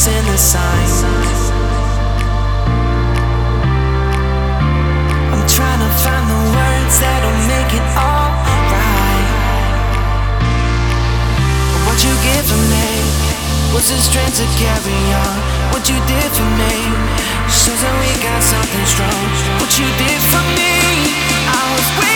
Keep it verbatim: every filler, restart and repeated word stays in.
missing the sign. I'm trying to find the words that'll make it all right. What you give for me was the strength to carry on. What you did for me shows that we got something strong. What you did for me, I was waiting.